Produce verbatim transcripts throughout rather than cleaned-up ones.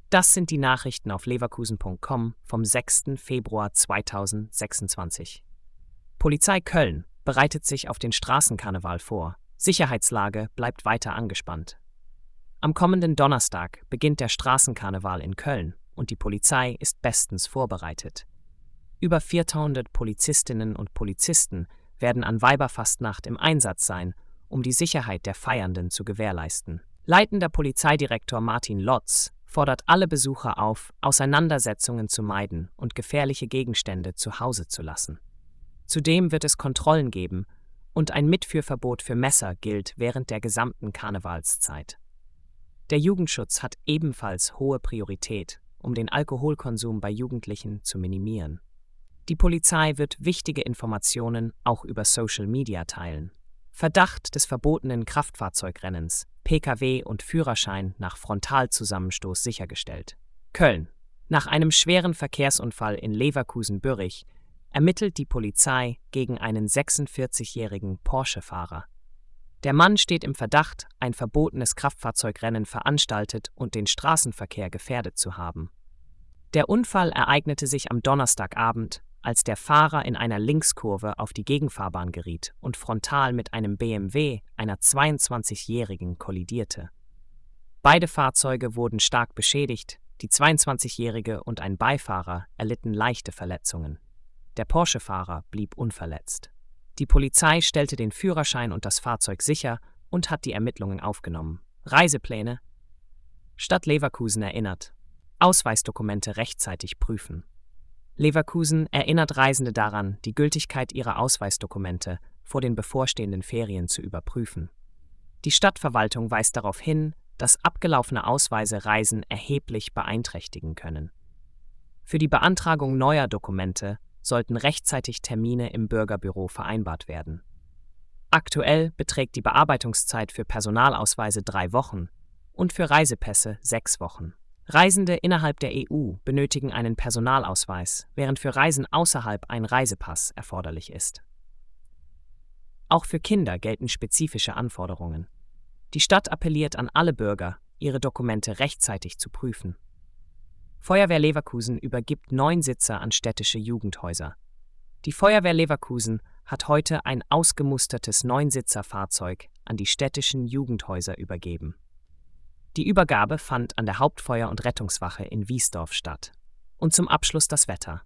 Das sind die Nachrichten auf leverkusen punkt com vom sechsten Februar zweitausendsechsundzwanzig. Polizei Köln bereitet sich auf den Straßenkarneval vor. Sicherheitslage bleibt weiter angespannt. Am kommenden Donnerstag beginnt der Straßenkarneval in Köln und die Polizei ist bestens vorbereitet. Über viertausend Polizistinnen und Polizisten werden an Weiberfastnacht im Einsatz sein, um die Sicherheit der Feiernden zu gewährleisten. Leitender Polizeidirektor Martin Lotz fordert alle Besucher auf, Auseinandersetzungen zu meiden und gefährliche Gegenstände zu Hause zu lassen. Zudem wird es Kontrollen geben und ein Mitführverbot für Messer gilt während der gesamten Karnevalszeit. Der Jugendschutz hat ebenfalls hohe Priorität, um den Alkoholkonsum bei Jugendlichen zu minimieren. Die Polizei wird wichtige Informationen auch über Social Media teilen. Verdacht des verbotenen Kraftfahrzeugrennens, P K W und Führerschein nach Frontalzusammenstoß sichergestellt. Köln. Nach einem schweren Verkehrsunfall in Leverkusen-Bürrich ermittelt die Polizei gegen einen sechsundvierzigjährigen Porsche-Fahrer. Der Mann steht im Verdacht, ein verbotenes Kraftfahrzeugrennen veranstaltet und den Straßenverkehr gefährdet zu haben. Der Unfall ereignete sich am Donnerstagabend, als der Fahrer in einer Linkskurve auf die Gegenfahrbahn geriet und frontal mit einem B M W einer zweiundzwanzigjährigen kollidierte. Beide Fahrzeuge wurden stark beschädigt, die zweiundzwanzigjährige und ein Beifahrer erlitten leichte Verletzungen. Der Porsche-Fahrer blieb unverletzt. Die Polizei stellte den Führerschein und das Fahrzeug sicher und hat die Ermittlungen aufgenommen. Reisepläne. Stadt Leverkusen erinnert: Ausweisdokumente rechtzeitig prüfen. Leverkusen erinnert Reisende daran, die Gültigkeit ihrer Ausweisdokumente vor den bevorstehenden Ferien zu überprüfen. Die Stadtverwaltung weist darauf hin, dass abgelaufene Ausweise Reisen erheblich beeinträchtigen können. Für die Beantragung neuer Dokumente sollten rechtzeitig Termine im Bürgerbüro vereinbart werden. Aktuell beträgt die Bearbeitungszeit für Personalausweise drei Wochen und für Reisepässe sechs Wochen. Reisende innerhalb der E U benötigen einen Personalausweis, während für Reisen außerhalb ein Reisepass erforderlich ist. Auch für Kinder gelten spezifische Anforderungen. Die Stadt appelliert an alle Bürger, ihre Dokumente rechtzeitig zu prüfen. Feuerwehr Leverkusen übergibt neun Sitzer an städtische Jugendhäuser. Die Feuerwehr Leverkusen hat heute ein ausgemustertes Neunsitzer-Fahrzeug an die städtischen Jugendhäuser übergeben. Die Übergabe fand an der Hauptfeuer- und Rettungswache in Wiesdorf statt. Und zum Abschluss das Wetter.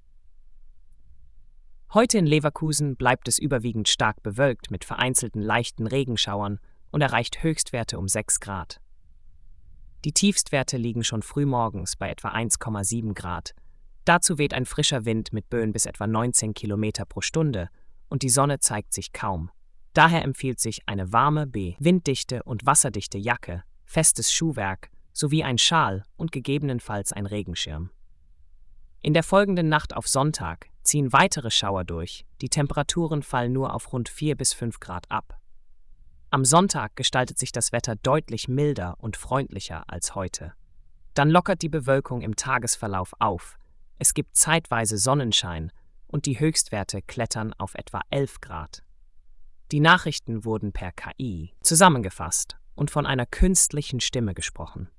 Heute in Leverkusen bleibt es überwiegend stark bewölkt mit vereinzelten leichten Regenschauern und erreicht Höchstwerte um sechs Grad. Die Tiefstwerte liegen schon frühmorgens bei etwa eins Komma sieben Grad. Dazu weht ein frischer Wind mit Böen bis etwa neunzehn Kilometer pro Stunde und die Sonne zeigt sich kaum. Daher empfiehlt sich eine warme, b- winddichte und wasserdichte Jacke, festes Schuhwerk sowie ein Schal und gegebenenfalls ein Regenschirm. In der folgenden Nacht auf Sonntag ziehen weitere Schauer durch, die Temperaturen fallen nur auf rund vier bis fünf Grad ab. Am Sonntag gestaltet sich das Wetter deutlich milder und freundlicher als heute. Dann lockert die Bewölkung im Tagesverlauf auf, es gibt zeitweise Sonnenschein und die Höchstwerte klettern auf etwa elf Grad. Die Nachrichten wurden per K I zusammengefasst und von einer künstlichen Stimme gesprochen.